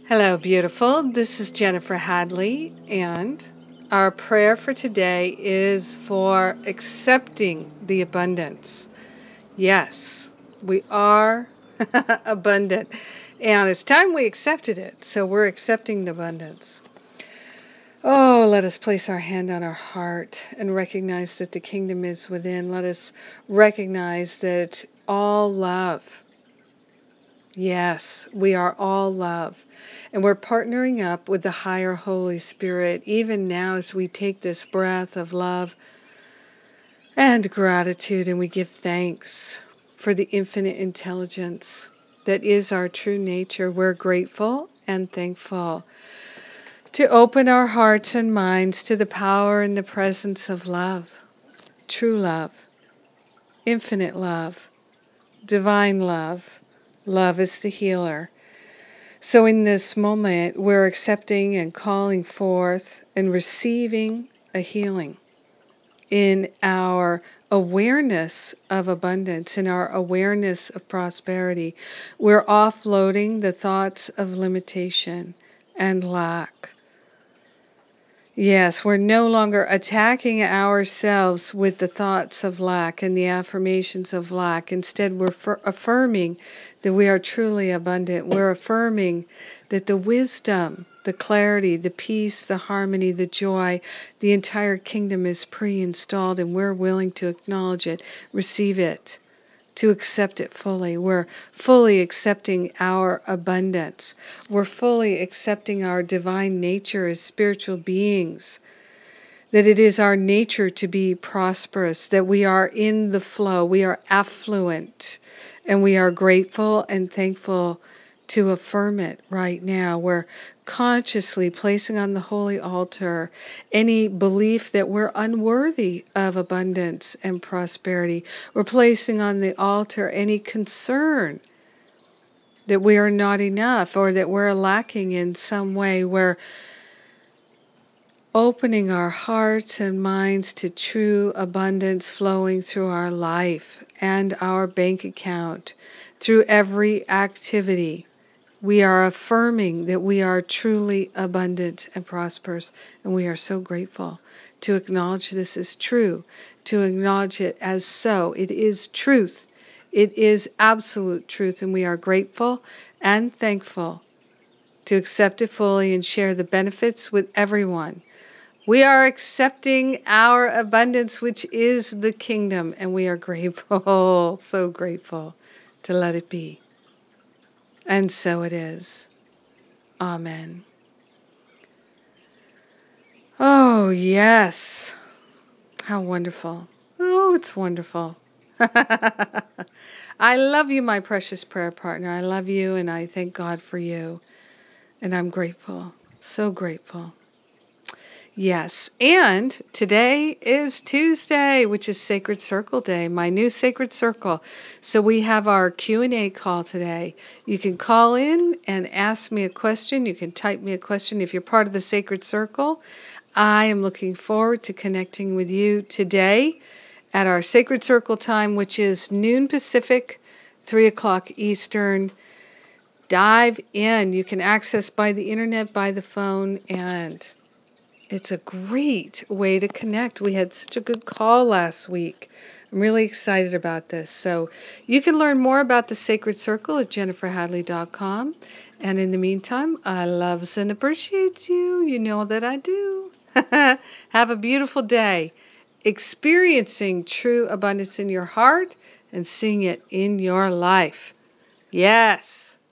Hello, beautiful. This is Jennifer Hadley, and our prayer for today is for accepting the abundance. Yes, we are abundant, and it's time we accepted it, so we're accepting the abundance. Oh, let us place our hand on our heart and recognize that the kingdom is within. Let us recognize that all love. Yes, we are all love. And we're partnering up with the higher Holy Spirit, even now as we take this breath of love and gratitude, and we give thanks for the infinite intelligence that is our true nature. We're grateful and thankful to open our hearts and minds to the power and the presence of love, true love, infinite love, divine love. Love is the healer. So in this moment, we're accepting and calling forth and receiving a healing in our awareness of abundance, in our awareness of prosperity. We're offloading the thoughts of limitation and lack. Yes, we're no longer attacking ourselves with the thoughts of lack and the affirmations of lack. Instead, we're affirming that we are truly abundant. We're affirming that the wisdom, the clarity, the peace, the harmony, the joy, the entire kingdom is pre-installed, and we're willing to acknowledge it, receive it, to accept it fully. We're fully accepting our abundance. We're fully accepting our divine nature as spiritual beings, that it is our nature to be prosperous, that we are in the flow, we are affluent, and we are grateful and thankful to affirm it right now. We're consciously placing on the holy altar any belief that we're unworthy of abundance and prosperity. We're placing on the altar any concern that we are not enough or that we're lacking in some way. We're opening our hearts and minds to true abundance flowing through our life and our bank account, through every activity. We are affirming that we are truly abundant and prosperous, and we are so grateful to acknowledge this is true, to acknowledge it as so. It is truth. It is absolute truth, and we are grateful and thankful to accept it fully and share the benefits with everyone. We are accepting our abundance, which is the kingdom, and we are grateful, so grateful to let it be. And so it is. Amen. Oh, yes. How wonderful. Oh, it's wonderful. I love you, my precious prayer partner. I love you, and I thank God for you. And I'm grateful. So grateful. Yes, and today is Tuesday, which is Sacred Circle Day, my new Sacred Circle. So we have our Q&A call today. You can call in and ask me a question. You can type me a question if you're part of the Sacred Circle. I am looking forward to connecting with you today at our Sacred Circle time, which is noon Pacific, 3 o'clock Eastern. Dive in. You can access by the internet, by the phone, and it's a great way to connect. We had such a good call last week. I'm really excited about this. So you can learn more about the Sacred Circle at jenniferhadley.com. And in the meantime, I loves and appreciates you. You know that I do. Have a beautiful day, experiencing true abundance in your heart and seeing it in your life. Yes.